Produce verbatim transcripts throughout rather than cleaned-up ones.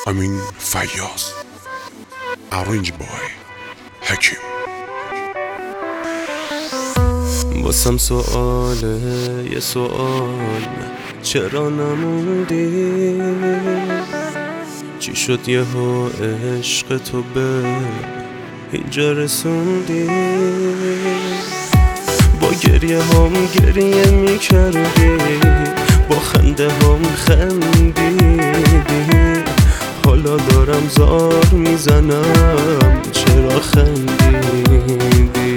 امین فیاض Arrange by حکیم. واسم سواله یه سوال، چرا نموندی؟ چی شد یهو عشق تو به اینجا رسوندی؟ با گریه هم گریه میکردی، با خنده هم خندیدی. حالا دارم زار میزنم چرا خندیدی؟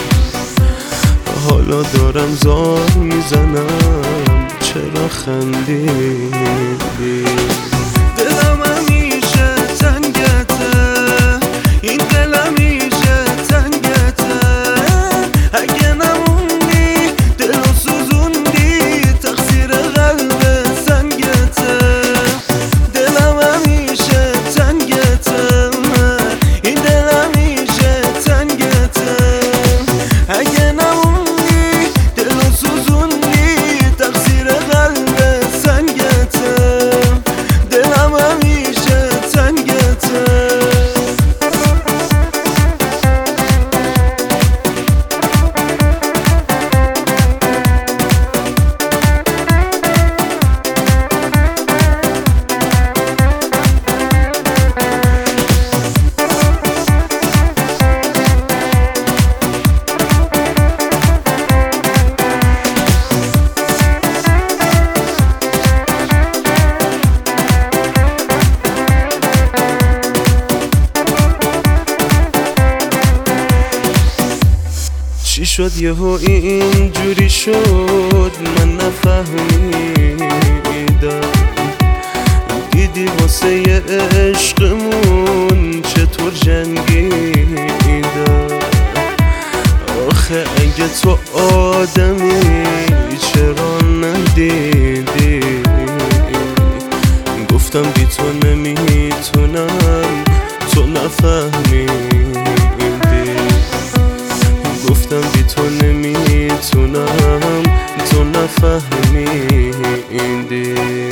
حالا دارم زار میزنم چرا خندیدی؟ دلم همیشه تنگته، این دل همیشه تنگته. اگه نموندی دلو سوزوندی، تقصیر قلب سنگته. دلم همیشه تنگته، این دل همیشه تنگته. اگه نموندی دلو سوزوندی، تقصیر قلب سنگته. دلم همیشه تنگته. چی شد یهو اینجوری شد من نفهمیدم؟ دیدی واسه یه عشقمون چطور جنگیدم؟ آخه اگه تو آدمی چرا ندیدی؟ گفتم بی تو نمیتونم، تو نفهمیدی. گفتم بی تو نمیتونم، تو نفهمیدی.